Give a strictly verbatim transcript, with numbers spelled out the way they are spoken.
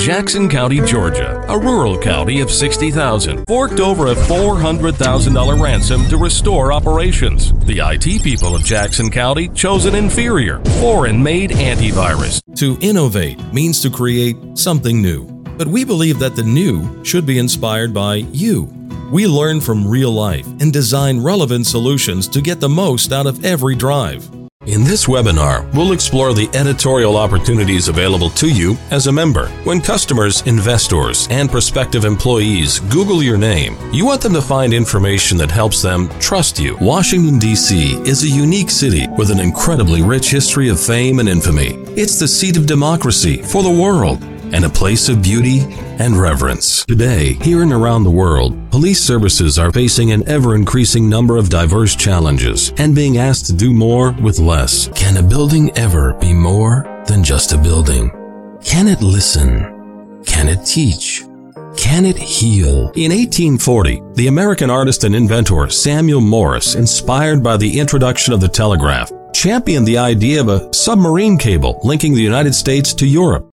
Jackson County, Georgia, a rural county of sixty thousand, forked over a four hundred thousand dollars ransom to restore operations. The I T people of Jackson County chose an inferior, foreign-made antivirus. To innovate means to create something new, but we believe that the new should be inspired by you. We learn from real life and design relevant solutions to get the most out of every drive. In this webinar, we'll explore the editorial opportunities available to you as a member. When customers, investors, and prospective employees Google your name, you want them to find information that helps them trust you. Washington, D C is a unique city with an incredibly rich history of fame and infamy. It's the seat of democracy for the world and a place of beauty and reverence. Today, here and around the world, police services are facing an ever-increasing number of diverse challenges and being asked to do more with less. Can a building ever be more than just a building? Can it listen? Can it teach? Can it heal? In eighteen forty, the American artist and inventor Samuel Morse, inspired by the introduction of the telegraph, championed the idea of a submarine cable linking the United States to Europe.